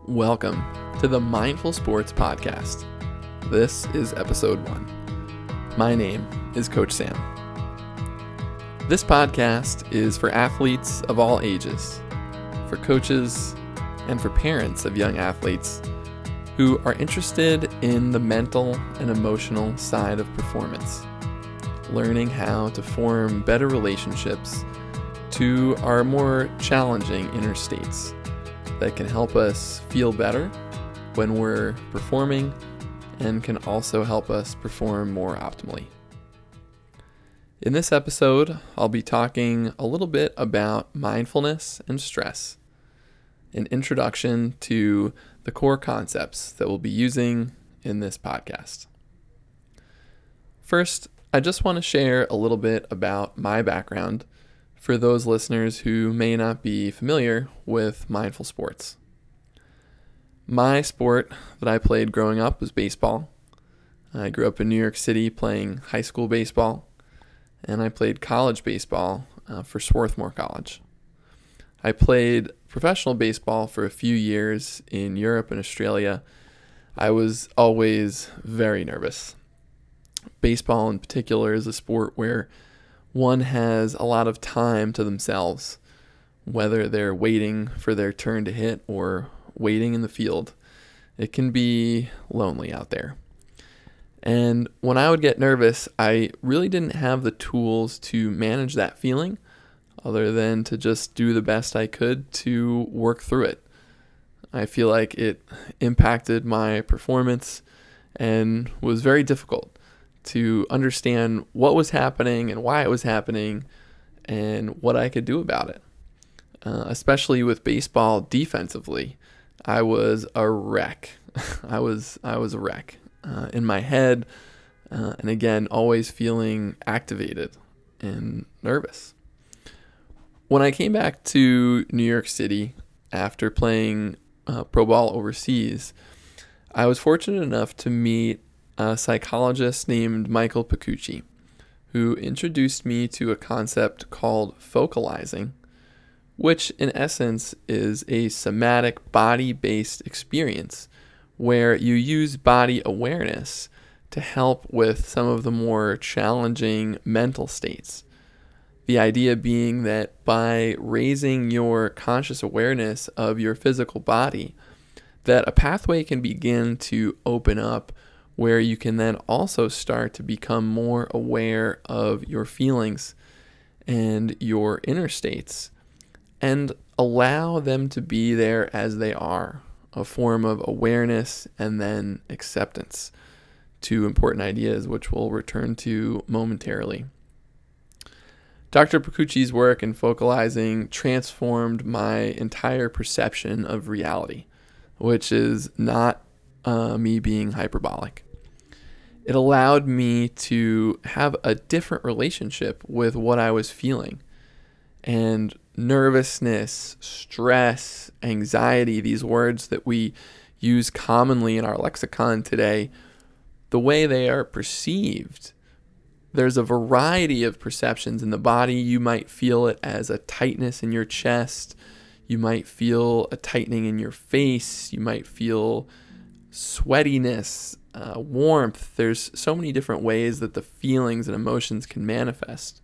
Welcome to the Mindful Sports Podcast. This is episode 1. My name is Coach Sam. This podcast is for athletes of all ages, for coaches, and for parents of young athletes who are interested in the mental and emotional side of performance, learning how to form better relationships to our more challenging inner states that can help us feel better when we're performing and can also help us perform more optimally. In this episode, I'll be talking a little bit about mindfulness and stress, an introduction to the core concepts that we'll be using in this podcast. First, I just want to share a little bit about my background for those listeners who may not be familiar with mindful sports. My sport that I played growing up was baseball. I grew up in New York City playing high school baseball, and I played college baseball for Swarthmore College. I played professional baseball for a few years in Europe and Australia. I was always very nervous. Baseball in particular is a sport where one has a lot of time to themselves, whether they're waiting for their turn to hit or waiting in the field. It can be lonely out there. And when I would get nervous, I really didn't have the tools to manage that feeling other than to just do the best I could to work through it. I feel like it impacted my performance and was very difficult to understand what was happening and why it was happening and what I could do about it. Especially with baseball defensively, I was a wreck. I was a wreck in my head, and again, always feeling activated and nervous. When I came back to New York City after playing pro ball overseas, I was fortunate enough to meet a psychologist named Michael Pacucci, who introduced me to a concept called focalizing, which in essence is a somatic body-based experience where you use body awareness to help with some of the more challenging mental states. The idea being that by raising your conscious awareness of your physical body, that a pathway can begin to open up where you can then also start to become more aware of your feelings and your inner states and allow them to be there as they are, a form of awareness and then acceptance. Two important ideas which we'll return to momentarily. Dr. Pacucci's work in focalizing transformed my entire perception of reality, which is not me being hyperbolic. It allowed me to have a different relationship with what I was feeling. And nervousness, stress, anxiety, these words that we use commonly in our lexicon today, the way they are perceived, there's a variety of perceptions in the body. You might feel it as a tightness in your chest. You might feel a tightening in your face. You might feel sweatiness, warmth. There's so many different ways that the feelings and emotions can manifest.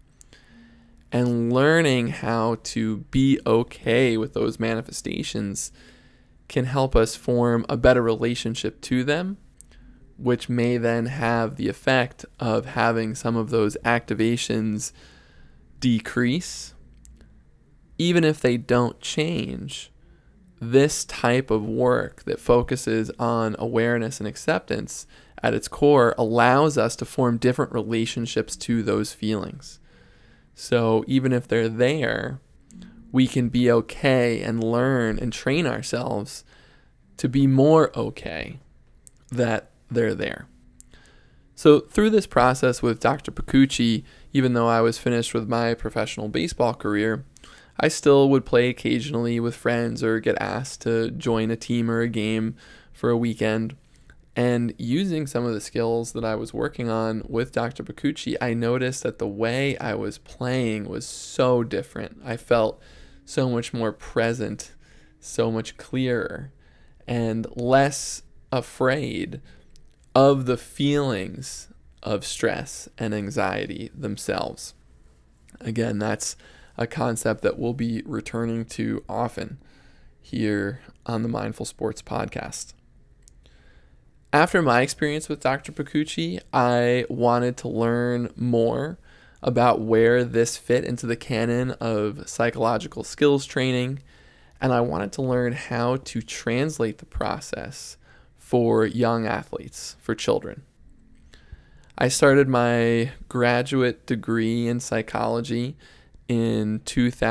And learning how to be okay with those manifestations can help us form a better relationship to them, which may then have the effect of having some of those activations decrease. Even if they don't change, this type of work that focuses on awareness and acceptance at its core allows us to form different relationships to those feelings. So even if they're there, we can be okay and learn and train ourselves to be more okay that they're there. So through this process with Dr. Pacucci, even though I was finished with my professional baseball career, I still would play occasionally with friends or get asked to join a team or a game for a weekend. And using some of the skills that I was working on with Dr. Pacucci, I noticed that the way I was playing was so different. I felt so much more present, so much clearer. and less afraid of the feelings of stress and anxiety themselves. Again, that's a concept that we'll be returning to often here on the Mindful Sports Podcast. After my experience with Dr. Pacucci, I wanted to learn more about where this fit into the canon of psychological skills training, and I wanted to learn how to translate the process for young athletes, for children. I started my graduate degree in psychology in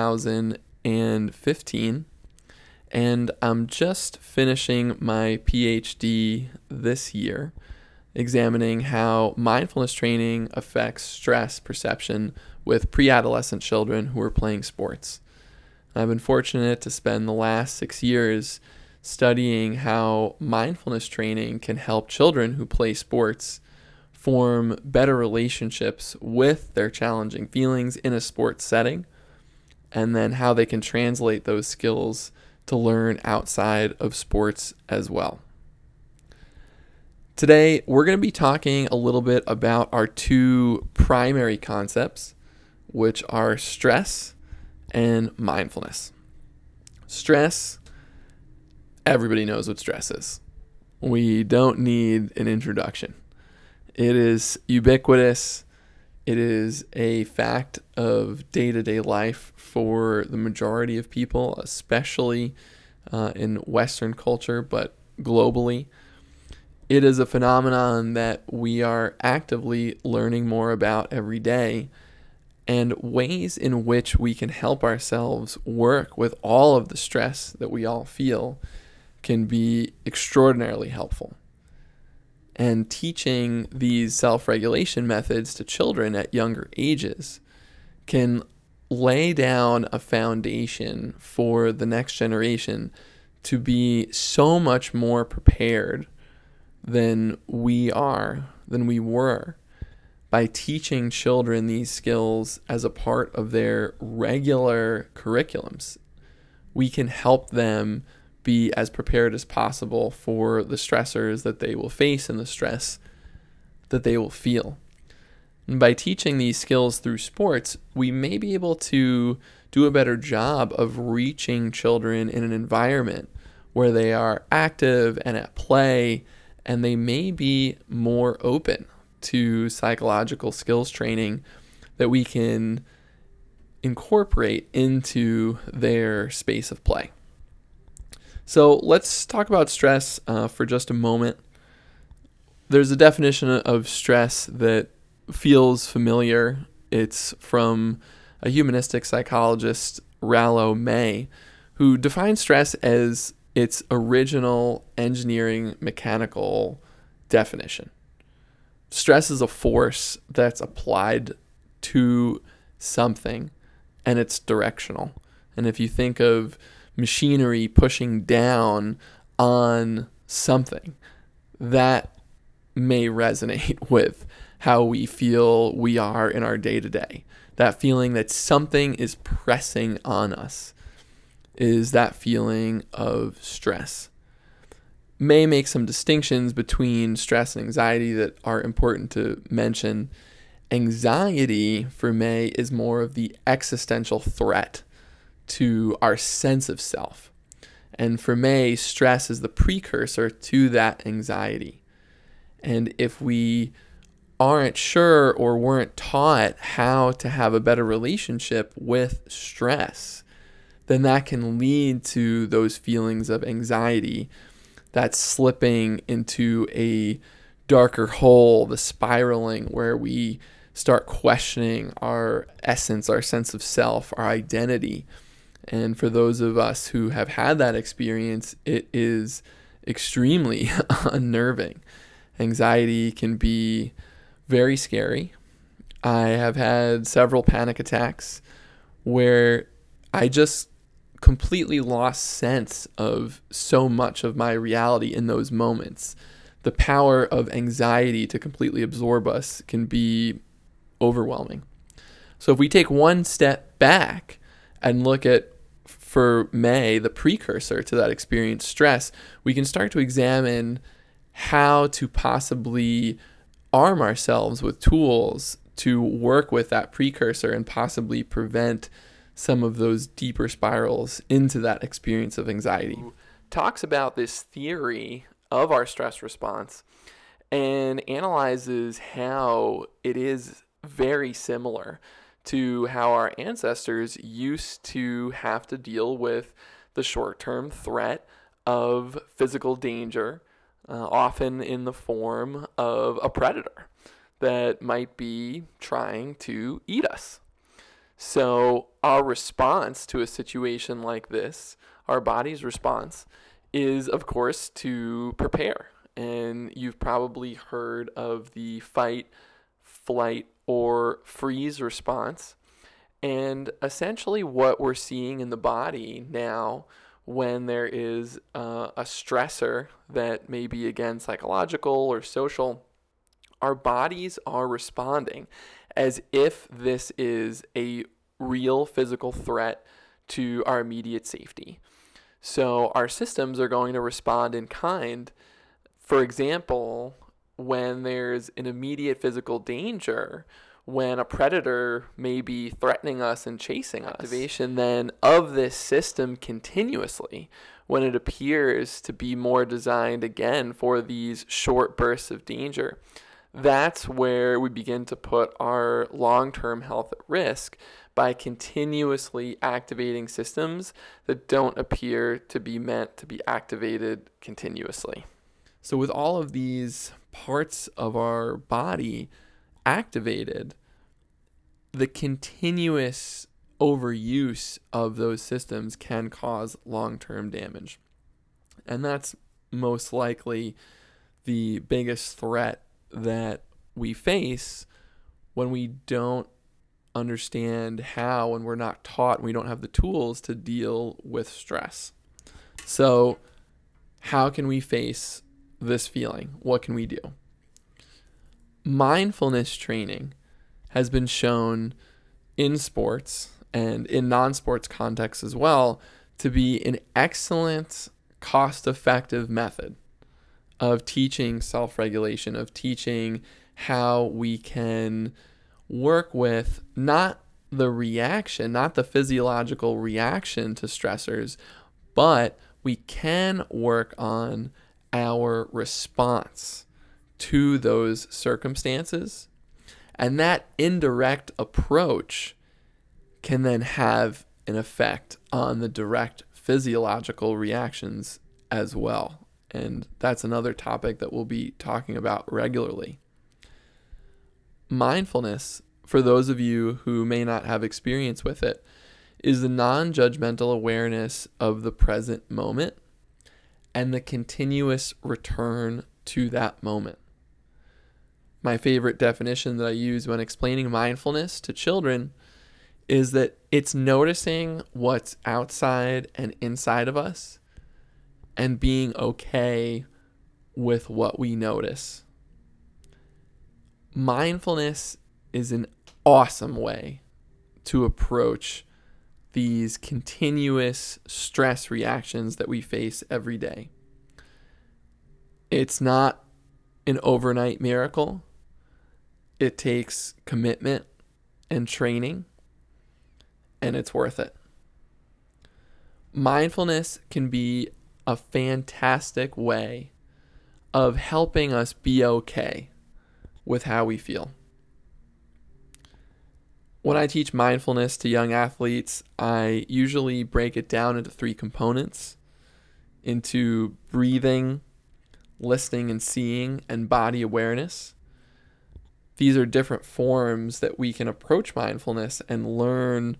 2015, and I'm just finishing my PhD this year, examining how mindfulness training affects stress perception with pre-adolescent children who are playing sports. I've been fortunate to spend the last 6 years studying how mindfulness training can help children who play sports form better relationships with their challenging feelings in a sports setting, and then how they can translate those skills to learn outside of sports as well. Today, we're going to be talking a little bit about our two primary concepts, which are stress and mindfulness. Stress, everybody knows what stress is. We don't need an introduction. It is ubiquitous. It is a fact of day-to-day life for the majority of people, especially in Western culture, but globally. It is a phenomenon that we are actively learning more about every day, and ways in which we can help ourselves work with all of the stress that we all feel can be extraordinarily helpful. And teaching these self-regulation methods to children at younger ages can lay down a foundation for the next generation to be so much more prepared than we were, by teaching children these skills as a part of their regular curriculums. We can help them be as prepared as possible for the stressors that they will face and the stress that they will feel. And by teaching these skills through sports, we may be able to do a better job of reaching children in an environment where they are active and at play, and they may be more open to psychological skills training that we can incorporate into their space of play. So let's talk about stress for just a moment. There's a definition of stress that feels familiar. It's from a humanistic psychologist, Rollo May, who defines stress as its original engineering mechanical definition. Stress is a force that's applied to something, and it's directional. And if you think of machinery pushing down on something, that may resonate with how we feel we are in our day-to-day. That feeling that something is pressing on us is that feeling of stress. May make some distinctions between stress and anxiety that are important to mention. Anxiety, for May, is more of the existential threat to our sense of self. And for May, stress is the precursor to that anxiety. And if we aren't sure or weren't taught how to have a better relationship with stress, then that can lead to those feelings of anxiety, that slipping into a darker hole, the spiraling where we start questioning our essence, our sense of self, our identity. And for those of us who have had that experience, it is extremely unnerving. Anxiety can be very scary. I have had several panic attacks where I just completely lost sense of so much of my reality in those moments. The power of anxiety to completely absorb us can be overwhelming. So if we take one step back and look at for May, the precursor to that experience, stress, we can start to examine how to possibly arm ourselves with tools to work with that precursor and possibly prevent some of those deeper spirals into that experience of anxiety. Talks about this theory of our stress response and analyzes how it is very similar to how our ancestors used to have to deal with the short-term threat of physical danger, often in the form of a predator that might be trying to eat us. So our response to a situation like this, our body's response, is of course to prepare. And you've probably heard of the fight, flight, or freeze response. And essentially what we're seeing in the body now when there is a stressor that may be, again, psychological or social, our bodies are responding as if this is a real physical threat to our immediate safety. So our systems are going to respond in kind. For example, when there's an immediate physical danger, when a predator may be threatening us and chasing us, activation then of this system continuously when it appears to be more designed again for these short bursts of danger. That's where we begin to put our long-term health at risk by continuously activating systems that don't appear to be meant to be activated continuously. So with all of these parts of our body activated, the continuous overuse of those systems can cause long-term damage. And that's most likely the biggest threat that we face when we don't understand how, and we're not taught, we don't have the tools to deal with stress. So how can we face this feeling? What can we do? Mindfulness training has been shown in sports and in non-sports contexts as well to be an excellent, cost-effective method of teaching self-regulation, of teaching how we can work with not the reaction, not the physiological reaction to stressors, but we can work on our response to those circumstances. And that indirect approach can then have an effect on the direct physiological reactions as well. And that's another topic that we'll be talking about regularly. Mindfulness, for those of you who may not have experience with it, is the non-judgmental awareness of the present moment and the continuous return to that moment. My favorite definition that I use when explaining mindfulness to children is that it's noticing what's outside and inside of us and being okay with what we notice. Mindfulness is an awesome way to approach these continuous stress reactions that we face every day. It's not an overnight miracle. It takes commitment and training, and it's worth it. Mindfulness can be a fantastic way of helping us be okay with how we feel. When I teach mindfulness to young athletes, I usually break it down into 3 components, into breathing, listening and seeing, and body awareness. These are different forms that we can approach mindfulness and learn.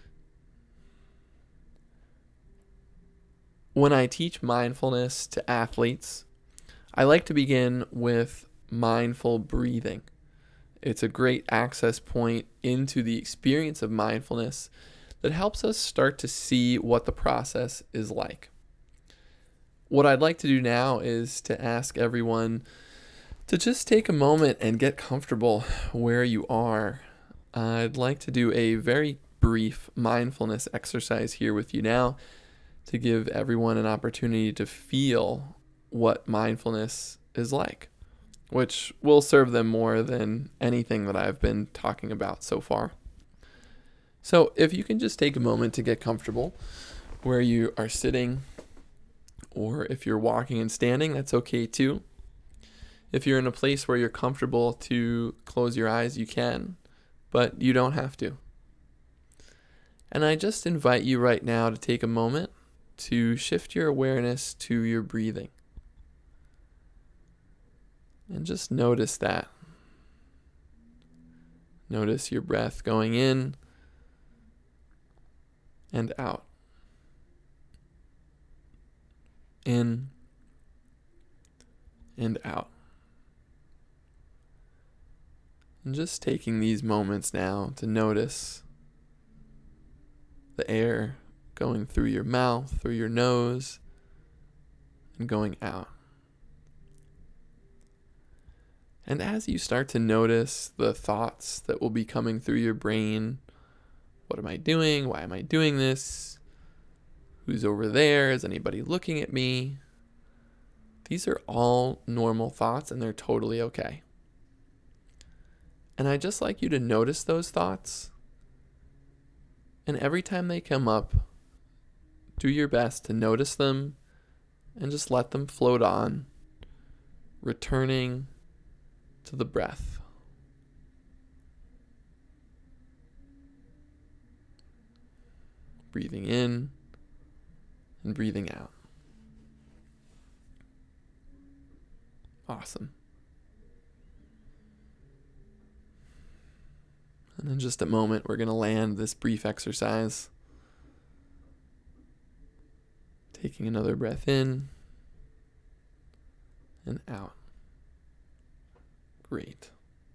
When I teach mindfulness to athletes, I like to begin with mindful breathing. It's a great access point into the experience of mindfulness that helps us start to see what the process is like. What I'd like to do now is to ask everyone to just take a moment and get comfortable where you are. I'd like to do a very brief mindfulness exercise here with you now to give everyone an opportunity to feel what mindfulness is like, which will serve them more than anything that I've been talking about so far. So if you can just take a moment to get comfortable where you are sitting, or if you're walking and standing, that's okay too. If you're in a place where you're comfortable to close your eyes, you can, but you don't have to. And I just invite you right now to take a moment to shift your awareness to your breathing. And just notice that. Notice your breath going in and out. In and out. And just taking these moments now to notice the air going through your mouth, through your nose, and going out. And as you start to notice the thoughts that will be coming through your brain, what am I doing? Why am I doing this? Who's over there? Is anybody looking at me? These are all normal thoughts, and they're totally okay. And I'd just like you to notice those thoughts. And every time they come up, do your best to notice them and just let them float on, returning to the breath. Breathing in and breathing out. Awesome. And in just a moment, we're going to land this brief exercise. Taking another breath in and out. Great.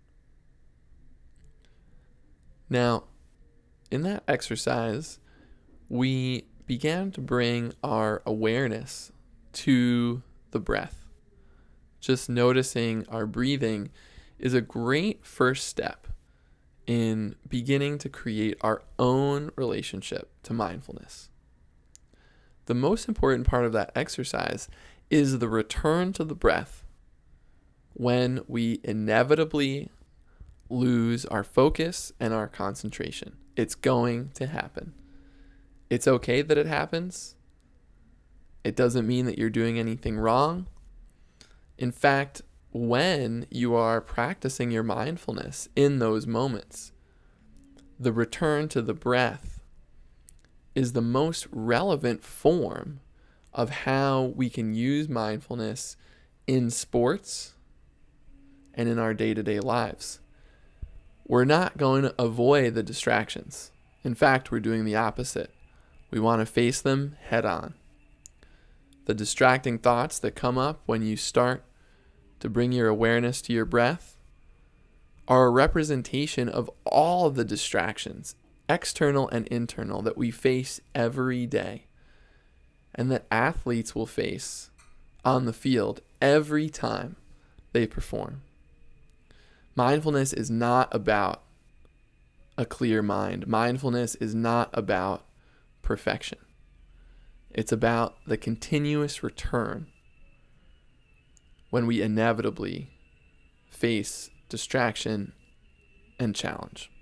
Now, in that exercise, we began to bring our awareness to the breath. Just noticing our breathing is a great first step in beginning to create our own relationship to mindfulness. The most important part of that exercise is the return to the breath when we inevitably lose our focus and our concentration. It's going to happen. It's okay that it happens. It doesn't mean that you're doing anything wrong. In fact, when you are practicing your mindfulness in those moments, the return to the breath is the most relevant form of how we can use mindfulness in sports and in our day-to-day lives. We're not going to avoid the distractions. In fact, we're doing the opposite. We want to face them head on. The distracting thoughts that come up when you start to bring your awareness to your breath are a representation of all of the distractions, external and internal, that we face every day and that athletes will face on the field every time they perform. Mindfulness is not about a clear mind. Mindfulness is not about perfection. It's about the continuous return when we inevitably face distraction and challenge.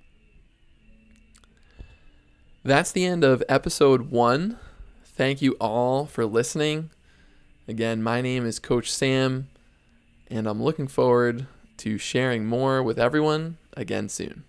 That's the end of episode 1. Thank you all for listening. Again, my name is Coach Sam, and I'm looking forward to sharing more with everyone again soon.